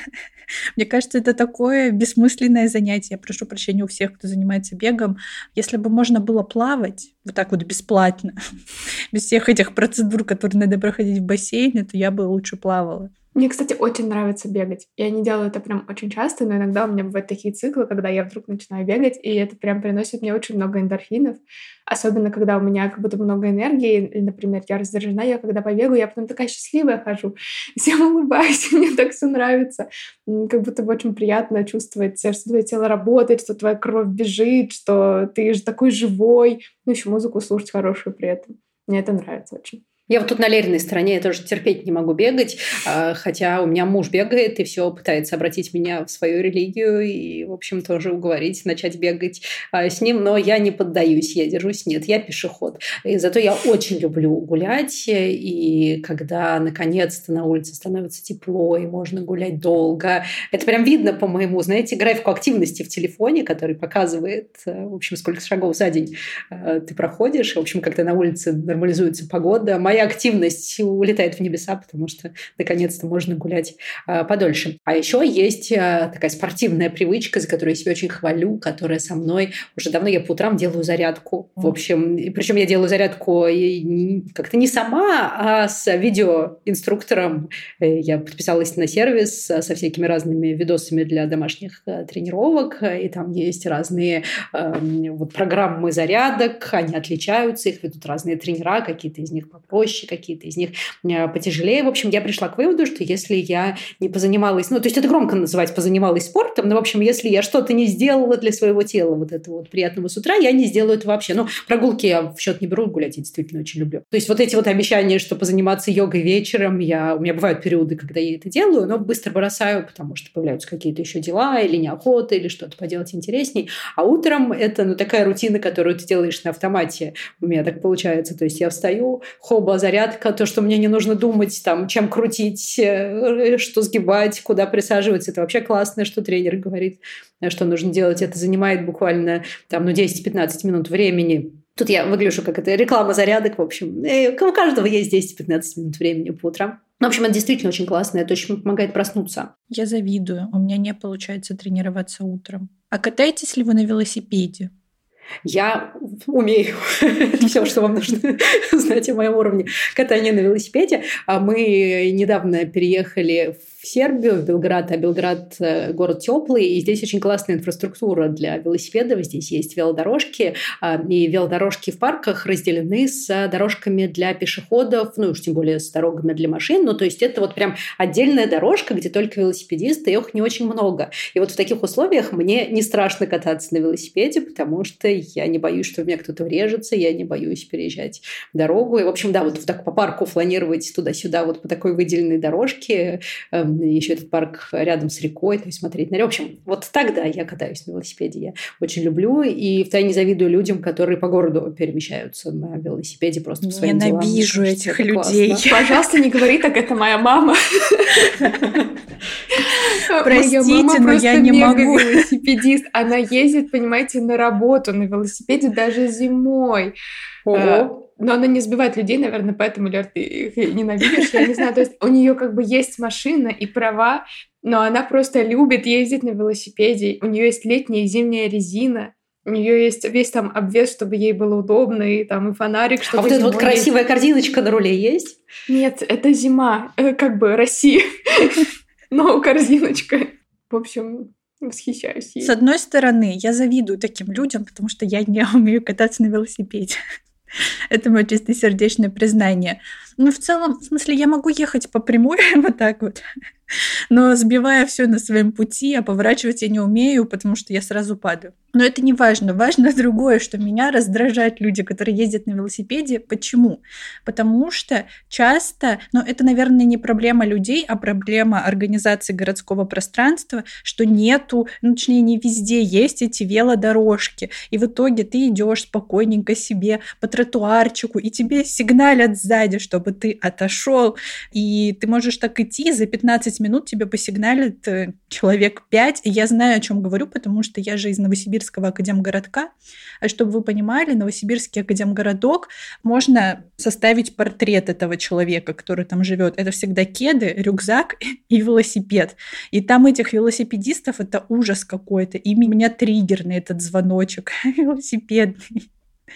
Мне кажется, это такое бессмысленное занятие. Я прошу прощения у всех, кто занимается бегом. Если бы можно было плавать вот так вот бесплатно, без всех этих процедур, которые надо проходить в бассейне, то я бы лучше плавала. Мне, кстати, очень нравится бегать. Я не делаю это прям очень часто, но иногда у меня бывают такие циклы, когда я вдруг начинаю бегать, и это прям приносит мне очень много эндорфинов. Особенно, когда у меня как будто много энергии. И, например, я раздражена, я когда побегаю, я потом такая счастливая хожу. Всем улыбаюсь, мне так все нравится. Как будто бы очень приятно чувствовать, что твое тело работает, что твоя кровь бежит, что ты же такой живой. Ну, еще музыку слушать хорошую при этом. Мне это нравится очень. Я вот тут на Лериной стороне, я тоже терпеть не могу бегать, хотя у меня муж бегает и все пытается обратить меня в свою религию и, в общем, тоже уговорить начать бегать с ним, но я не поддаюсь, я держусь, нет, я пешеход. И зато я очень люблю гулять, и когда наконец-то на улице становится тепло и можно гулять долго, это прям видно по моему, знаете, графику активности в телефоне, который показывает, в общем, сколько шагов за день ты проходишь, в общем, когда на улице нормализуется погода, моя активность улетает в небеса, потому что наконец-то можно гулять подольше. А еще есть такая спортивная привычка, за которую я себя очень хвалю, которая со мной уже давно. Я по утрам делаю зарядку. В общем, причем я делаю зарядку как-то не сама, а с видеоинструктором. Я подписалась на сервис со всякими разными видосами для домашних тренировок, и там есть разные вот программы зарядок, они отличаются, их ведут разные тренера, какие-то из них попроще, какие-то из них потяжелее. В общем, я пришла к выводу, что если я не позанималась, ну, то есть это громко называть позанималась спортом, но, в общем, если я что-то не сделала для своего тела, вот этого вот приятного с утра, я не сделаю это вообще. Ну, прогулки я в счет не беру, гулять я действительно очень люблю. То есть вот эти вот обещания, что позаниматься йогой вечером, у меня бывают периоды, когда я это делаю, но быстро бросаю, потому что появляются какие-то еще дела или неохота, или что-то поделать интересней. А утром это, ну, такая рутина, которую ты делаешь на автомате. У меня так получается. То есть я встаю, хоба, зарядка, то, что мне не нужно думать, там, чем крутить, что сгибать, куда присаживаться. Это вообще классно, что тренер говорит, что нужно делать. Это занимает буквально там, 10-15 минут времени. Тут я выгляжу как это реклама зарядок. В общем, у каждого есть 10-15 минут времени по утрам. В общем, это действительно очень классно. Это очень помогает проснуться. Я завидую. У меня не получается тренироваться утром. А катаетесь ли вы на велосипеде? Я умею. Это все, что вам нужно знать о моем уровне катания на велосипеде. Мы недавно переехали в Сербию, в Белград, а Белград – город теплый, и здесь очень классная инфраструктура для велосипедов. Здесь есть велодорожки, и велодорожки в парках разделены с дорожками для пешеходов, ну уж тем более с дорогами для машин. Ну, то есть это вот прям отдельная дорожка, где только велосипедисты, и их не очень много. И вот в таких условиях мне не страшно кататься на велосипеде, потому что я не боюсь, что в меня кто-то врежется, я не боюсь переезжать дорогу. И, в общем, да, вот так по парку фланировать туда-сюда вот по такой выделенной дорожке, еще этот парк рядом с рекой, то есть смотреть на реку. В общем, вот так, да, я катаюсь на велосипеде, я очень люблю и втайне завидую людям, которые по городу перемещаются на велосипеде просто по своим делам. Ненавижу этих людей. Классно. Пожалуйста, не говори так, это моя мама. Простите, но я не могу. Велосипедист. Она ездит, понимаете, на работу на велосипеде даже зимой. Но она не сбивает людей, наверное, поэтому, Лер, ты их ненавидишь. Я не знаю, то есть у нее как бы есть машина и права, но она просто любит ездить на велосипеде. У нее есть летняя и зимняя резина. У нее есть весь там обвес, чтобы ей было удобно, и там и фонарик, чтобы... А вот эта вот красивая корзиночка на руле есть? Нет, это зима, как бы Россия. Но корзиночка. В общем, восхищаюсь ей. С одной стороны, я завидую таким людям, потому что я не умею кататься на велосипеде. Это мое чистосердечное признание. Ну, в целом, в смысле, я могу ехать по прямой вот так вот, но сбивая все на своем пути, а поворачивать я не умею, потому что я сразу падаю. Но это не важно. Важно другое, что меня раздражают люди, которые ездят на велосипеде. Почему? Потому что часто, это, наверное, не проблема людей, а проблема организации городского пространства, что нету, точнее, не везде есть эти велодорожки. И в итоге ты идешь спокойненько себе по тротуарчику, и тебе сигналят сзади, чтобы ты отошел. И ты можешь так идти, за 15 минут тебе посигналит человек 5. И я знаю, о чем говорю, потому что я же из Новосибирского академгородка. А чтобы вы понимали, Новосибирский академгородок, можно составить портрет этого человека, который там живет. Это всегда кеды, рюкзак и велосипед. И там этих велосипедистов это ужас какой-то. И меня триггерный этот звоночек велосипедный.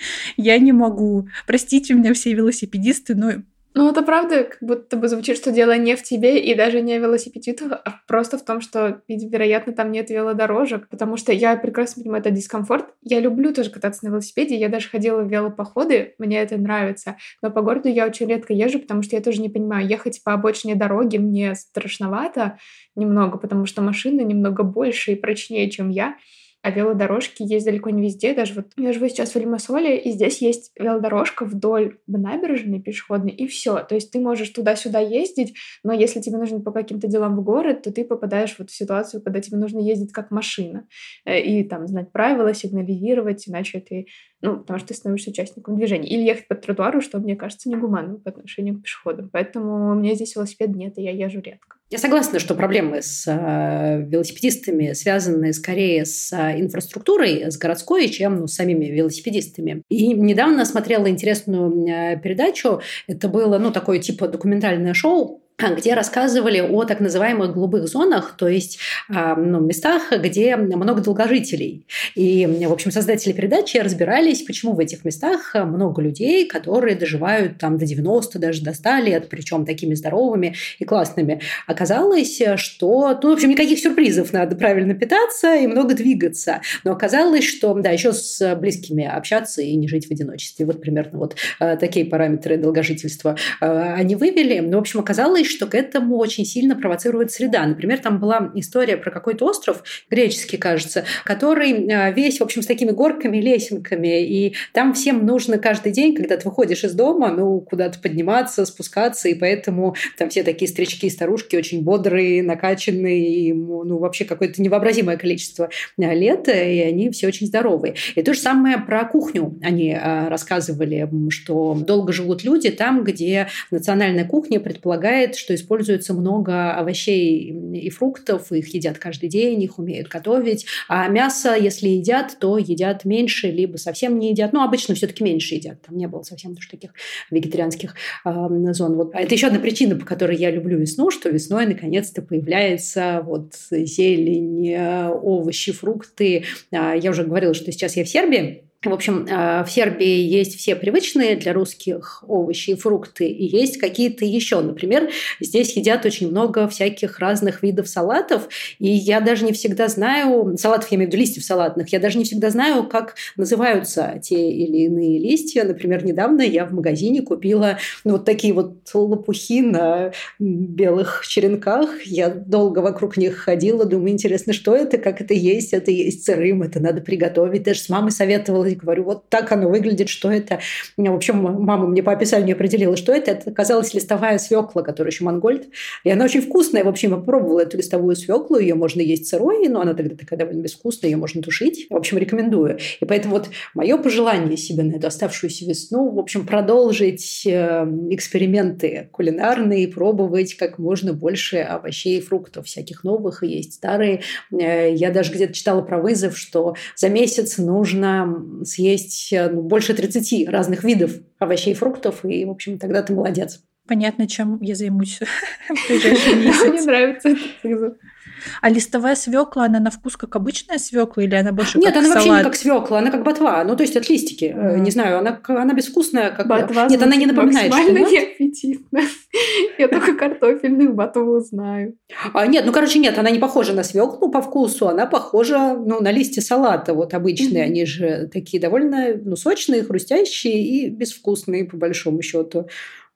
Я не могу. Простите меня все велосипедисты, но... Это правда, как будто бы звучит, что дело не в тебе и даже не в велосипедистах, а просто в том, что, вероятно, там нет велодорожек, потому что я прекрасно понимаю этот дискомфорт. Я люблю тоже кататься на велосипеде, я даже ходила в велопоходы, мне это нравится, но по городу я очень редко езжу, потому что я тоже не понимаю, ехать по обочине дороги мне страшновато немного, потому что машина немного больше и прочнее, чем я. А велодорожки есть далеко не везде. Даже вот я живу сейчас в Лимассоле, и здесь есть велодорожка вдоль набережной пешеходной, и все. То есть ты можешь туда-сюда ездить, но если тебе нужно по каким-то делам в город, то ты попадаешь вот в ситуацию, когда тебе нужно ездить как машина. И там знать правила, сигнализировать, иначе ты... потому что ты становишься участником движения. Или ехать по тротуару, что, мне кажется, негуманным по отношению к пешеходам. Поэтому у меня здесь велосипеда нет, и я езжу редко. Я согласна, что проблемы с велосипедистами связаны скорее с инфраструктурой, с городской, чем с самими велосипедистами. И недавно смотрела интересную передачу. Это было такое типа документальное шоу, где рассказывали о так называемых голубых зонах, то есть местах, где много долгожителей. И, в общем, создатели передачи разбирались, почему в этих местах много людей, которые доживают там до 90, даже до 100 лет, причем такими здоровыми и классными. Оказалось, что, в общем, никаких сюрпризов, надо правильно питаться и много двигаться. Но оказалось, что, еще с близкими общаться и не жить в одиночестве. Вот примерно такие параметры долгожительства они вывели. Но, в общем, оказалось, что к этому очень сильно провоцирует среда. Например, там была история про какой-то остров, греческий, кажется, который весь, в общем, с такими горками, лесенками, и там всем нужно каждый день, когда ты выходишь из дома, куда-то подниматься, спускаться, и поэтому там все такие старички и старушки очень бодрые, накачанные, и, вообще какое-то невообразимое количество лет, и они все очень здоровые. И то же самое про кухню они рассказывали, что долго живут люди там, где национальная кухня предполагает, что используется много овощей и фруктов, их едят каждый день, их умеют готовить. А мясо, если едят, то едят меньше, либо совсем не едят. Обычно все-таки меньше едят. Там не было совсем уж таких вегетарианских зон. Это еще одна причина, по которой я люблю весну, что весной наконец-то появляется зелень, овощи, фрукты. Я уже говорила, что сейчас я в Сербии. В общем, в Сербии есть все привычные для русских овощи и фрукты, и есть какие-то еще. Например, здесь едят очень много всяких разных видов салатов, и я даже не всегда знаю, салатов, я имею в виду листьев салатных, я даже не всегда знаю, как называются те или иные листья. Например, недавно я в магазине купила такие лопухи на белых черенках. Я долго вокруг них ходила, думаю, интересно, что это, как это есть сырым, это надо приготовить. Даже с мамой советовала, и говорю, вот так оно выглядит, что это. В общем, мама мне по описанию определила, что это. Это оказалась листовая свекла, которая еще мангольд. И она очень вкусная. В общем, я попробовала эту листовую свеклу. Ее можно есть сырой, но она тогда такая довольно безвкусная. Ее можно тушить. В общем, рекомендую. И поэтому мое пожелание себе на эту оставшуюся весну, в общем, продолжить эксперименты кулинарные, пробовать как можно больше овощей и фруктов, всяких новых, и есть старые. Я даже где-то читала про вызов, что за месяц нужно съесть больше 30 разных видов овощей и фруктов, и, в общем, тогда ты молодец. Понятно, чем я займусь в ближайший месяц. Мне нравится этот вызов. А листовая свекла, она на вкус как обычная свекла или она больше Нет, как она салат? вообще не как свекла, она как ботва. То есть это листики. Не знаю, она безвкусная. Как... Ботва. Нет, она не напоминает максимально шпинат. неаппетитно. Я только картофельную ботву знаю. Нет, она не похожа на свеклу по вкусу, она похожа на листья салата обычные. Они же такие довольно сочные, хрустящие и безвкусные по большому счету.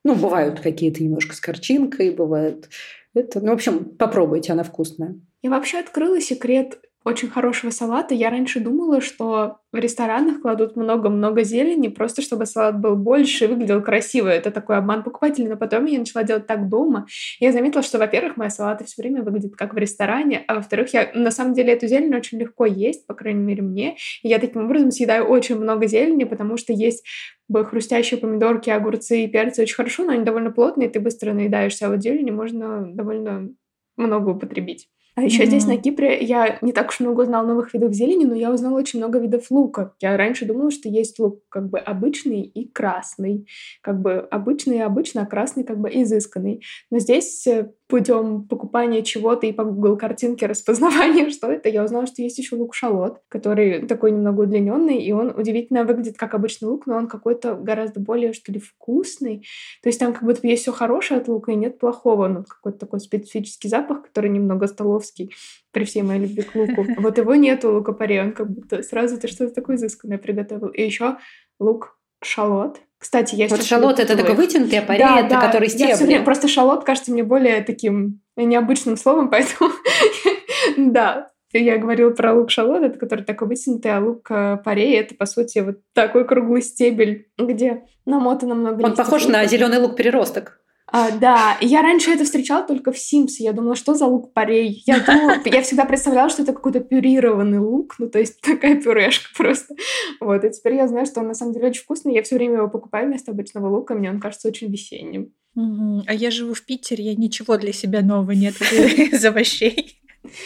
Ну, бывают какие-то немножко с горчинкой, бывают это. Ну, в общем, попробуйте, она вкусная. Я вообще открыла секрет очень хорошего салата. Я раньше думала, что в ресторанах кладут много-много зелени, просто чтобы салат был больше и выглядел красиво. Это такой обман покупателей. Но потом я начала делать так дома. Я заметила, что, во-первых, мои салаты все время выглядят как в ресторане, а во-вторых, я на самом деле эту зелень очень легко есть, по крайней мере, мне. И я таким образом съедаю очень много зелени, потому что есть хрустящие помидорки, огурцы и перцы очень хорошо, но они довольно плотные, ты быстро наедаешься, а вот зелени можно довольно много употребить. А еще здесь, на Кипре, я не так уж много узнала новых видов зелени, но я узнала очень много видов лука. Я раньше думала, что есть лук как бы обычный и красный. Как бы обычный и обычный, а красный как бы изысканный. Но здесь путем покупания чего-то и по Google картинке распознавания, что это, я узнала, что есть еще лук-шалот, который такой немного удлиненный, и он удивительно выглядит как обычный лук, но он какой-то гораздо более, что ли, вкусный. То есть там как будто есть все хорошее от лука и нет плохого. Ну, какой-то такой специфический запах, который немного столовский, при всей моей любви к луку. Вот его нету у лука-порре, он как будто сразу ты что-то такое изысканное приготовил. И еще лук-шалот. Кстати, я вот шалот — это такой вытянутый, а порре — это который стебли. Просто шалот кажется мне более таким необычным словом, поэтому да. Я говорила про лук-шалот, это который такой вытянутый, а лук-порре — это, по сути, вот такой круглый стебель, где намотано много листьев. Он похож на зеленый лук-переросток. Да, и я раньше это встречала только в Sims. Я думала, что за лук-порей? Я всегда представляла, что это какой-то пюрированный лук, ну, то есть такая пюрешка просто. Вот, и теперь я знаю, что он на самом деле очень вкусный. Я все время его покупаю вместо обычного лука, мне он кажется очень весенним. А я живу в Питере, я ничего для себя нового не открыла из овощей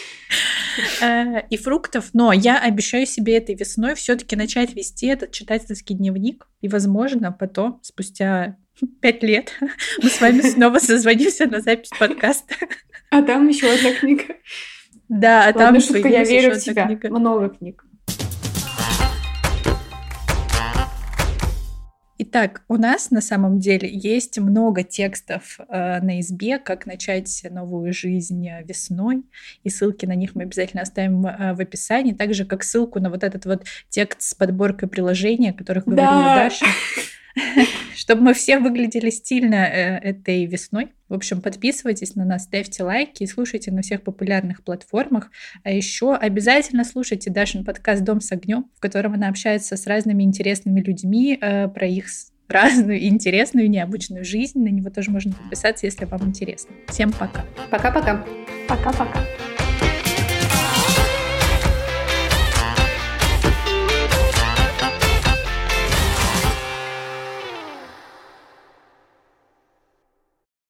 и фруктов, но я обещаю себе этой весной все-таки начать вести этот читательский дневник, и, возможно, потом, спустя 5 лет, мы с вами снова созвонимся на запись подкаста. А там еще одна книга. Да, а там шутка, я верю в тебя. Много книг. Итак, у нас на самом деле есть много текстов на избе, как начать новую жизнь весной, и ссылки на них мы обязательно оставим в описании, так же, как ссылку на вот этот вот текст с подборкой приложений, о которых говорила Даша, чтобы мы все выглядели стильно этой весной. В общем, подписывайтесь на нас, ставьте лайки и слушайте на всех популярных платформах. А еще обязательно слушайте Дашин подкаст «Дом с огнем», в котором она общается с разными интересными людьми про их разную, интересную, необычную жизнь. На него тоже можно подписаться, если вам интересно. Всем пока. Пока-пока. Пока-пока.